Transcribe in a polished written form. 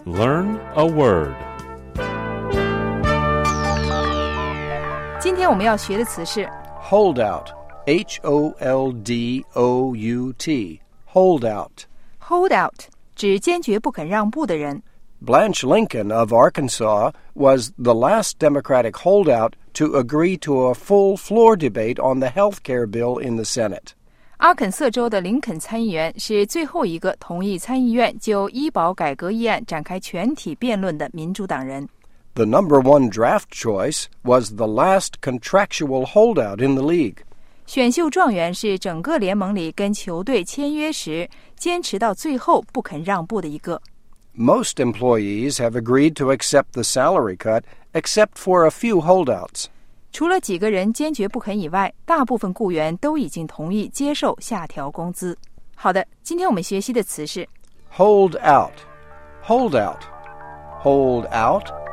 Learn a word. 今天我们要学的词是 Hold out. H-O-L-D-O-U-T. Hold out. hold out， 指坚决不肯让步的人。 Blanche Lincoln of Arkansas was the last Democratic holdout to agree to a full floor debate on the health care bill in the Senate. 阿肯色州的林肯参议员是最后一个同意参议院就医保改革议案展开全体辩论的民主党人。 The number one draft choice was the last contractual holdout in the league. 选秀状元是整个联盟里跟球队签约时坚持到最后不肯让步的一个。 Most employees have agreed to accept the salary cut, except for a few holdouts. 除了几个人坚决不肯以外，大部分雇员都已经同意接受下调工资。好的，今天我们学习的词是 Hold out. Hold out. Hold out.